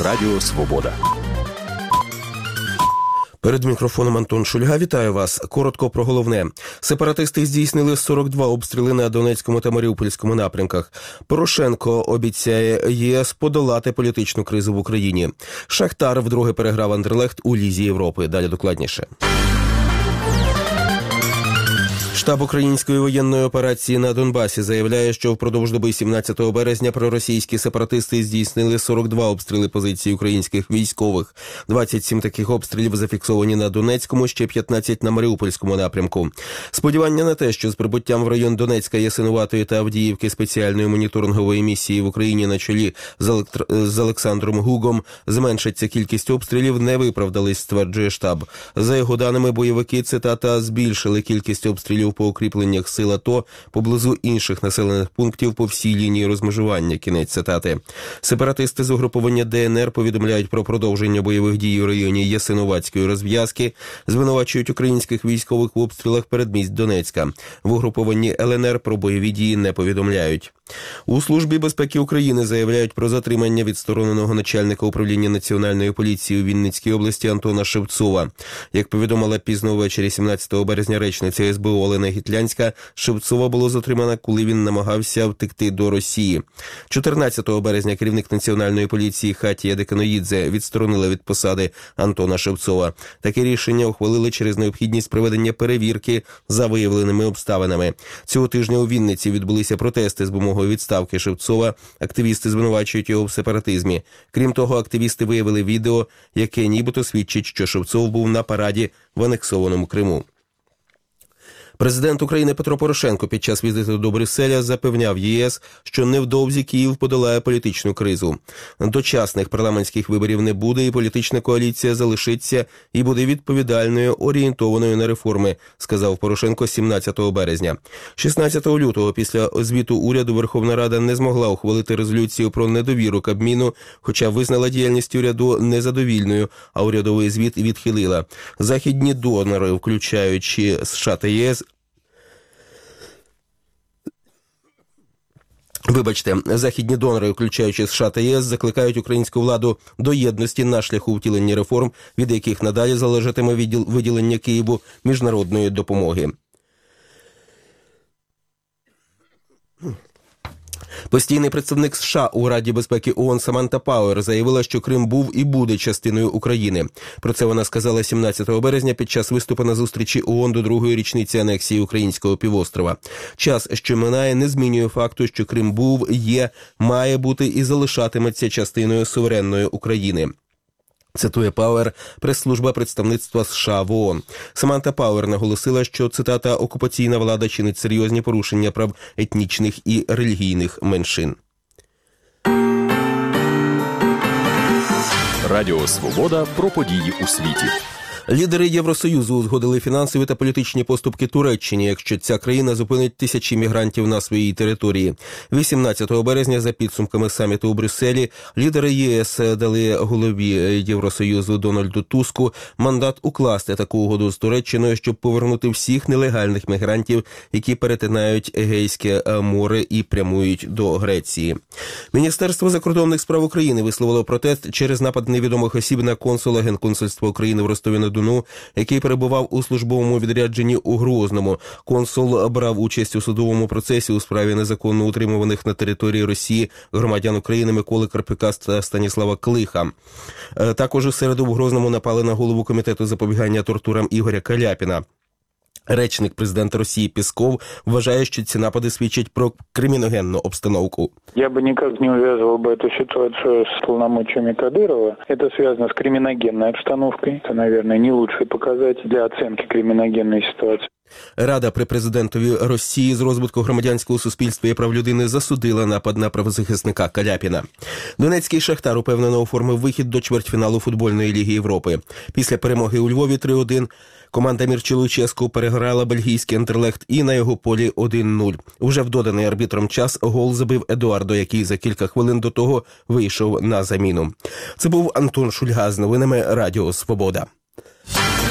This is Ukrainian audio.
Радіо Свобода. Перед мікрофоном Антон Шульга. Вітаю вас. Коротко про головне. Сепаратисти здійснили 42 обстріли на Донецькому та Маріупольському напрямках. Порошенко обіцяє ЄС подолати політичну кризу в Україні. Шахтар вдруге переграв Андерлехт у Лізі Європи. Далі докладніше. Штаб української воєнної операції на Донбасі заявляє, що впродовж доби 17 березня проросійські сепаратисти здійснили 42 обстріли позицій українських військових. 27 таких обстрілів зафіксовані на Донецькому, ще 15 на Маріупольському напрямку. Сподівання на те, що з прибуттям в район Донецька, Ясинуватої та Авдіївки спеціальної моніторингової місії в Україні на чолі з Олександром Гугом зменшиться кількість обстрілів, не виправдались, стверджує штаб. За його даними, бойовики, цитата, збільшили кількість обстрілів по укріпленнях сил АТО поблизу інших населених пунктів по всій лінії розмежування. Кінець цитати. Сепаратисти з угруповання ДНР повідомляють про продовження бойових дій у районі Ясинуватської розв'язки, звинувачують українських військових в обстрілах передмість Донецька. В угрупованні ЛНР про бойові дії не повідомляють. У Службі безпеки України заявляють про затримання відстороненого начальника управління Національної поліції у Вінницькій області Антона Шевцова. Як повідомила пізно ввечері 17 березня речниця СБУ Олена Гітлянська, Шевцова було затримано, коли він намагався втекти до Росії. 14 березня керівник Національної поліції Хатія Деканоїдзе відсторонила від посади Антона Шевцова. Таке рішення ухвалили через необхідність проведення перевірки за виявленими обставинами. Цього тижня у Вінниці відбулися протести з вимогою відставки Шевцова. Активісти звинувачують його в сепаратизмі. Крім того, активісти виявили відео, яке нібито свідчить, що Шевцов був на параді в анексованому Криму. Президент України Петро Порошенко під час візиту до Брюсселя запевняв ЄС, що невдовзі Київ подолає політичну кризу. Дочасних парламентських виборів не буде, і політична коаліція залишиться і буде відповідальною, орієнтованою на реформи, сказав Порошенко 17 березня. 16 лютого після звіту уряду Верховна Рада не змогла ухвалити резолюцію про недовіру Кабміну, хоча визнала діяльність уряду незадовільною, а урядовий звіт відхилила. Західні донори, включаючи США та ЄС, західні донори, включаючи США та ЄС, закликають українську владу до єдності на шляху втілення реформ, від яких надалі залежатиме виділення Києву міжнародної допомоги. Постійний представник США у Раді безпеки ООН Саманта Пауер заявила, що Крим був і буде частиною України. Про це вона сказала 17 березня під час виступу на зустрічі ООН до другої річниці анексії українського півострова. Час, що минає, не змінює факту, що Крим був, є, має бути і залишатиметься частиною суверенної України. Цитує Пауер прес-служба представництва США в ООН. Саманта Пауер наголосила, що, цитата, «окупаційна влада чинить серйозні порушення прав етнічних і релігійних меншин». Радіо Свобода про події у світі. Лідери Євросоюзу узгодили фінансові та політичні поступки Туреччині, якщо ця країна зупинить тисячі мігрантів на своїй території. 18 березня за підсумками саміту у Брюсселі лідери ЄС дали голові Євросоюзу Дональду Туску мандат укласти таку угоду з Туреччиною, щоб повернути всіх нелегальних мігрантів, які перетинають Егейське море і прямують до Греції. Міністерство закордонних справ України висловило протест через напад невідомих осіб на консула Генконсульства України в Ростові-на-Дону, який перебував у службовому відрядженні у Грозному. Консул брав участь у судовому процесі у справі незаконно утримуваних на території Росії громадян України Миколи Карпюка та Станіслава Клиха. Також у середу в Грозному напали на голову комітету запобігання тортурам Ігоря Каляпіна. Речник президента Росії Песков вважає, що ці напади свідчать про криміногенну обстановку. Я бы никак не увязывал бы эту ситуацию с полномочиями Кадырова. Это связано с криминогенной обстановкой. Это, наверное, не лучший показатель для оценки криминогенной ситуации. Рада при президентові Росії з розвитку громадянського суспільства і прав людини засудила напад на правозахисника Каляпіна. Донецький Шахтар упевнено оформив вихід до чвертьфіналу футбольної ліги Європи. Після перемоги у Львові 3-1 команда Мірчі Луческу переграла бельгійський Андерлехт і на його полі 1-0. Уже в доданий арбітром час гол забив Едуардо, який за кілька хвилин до того вийшов на заміну. Це був Антон Шульга з новинами Радіо Свобода.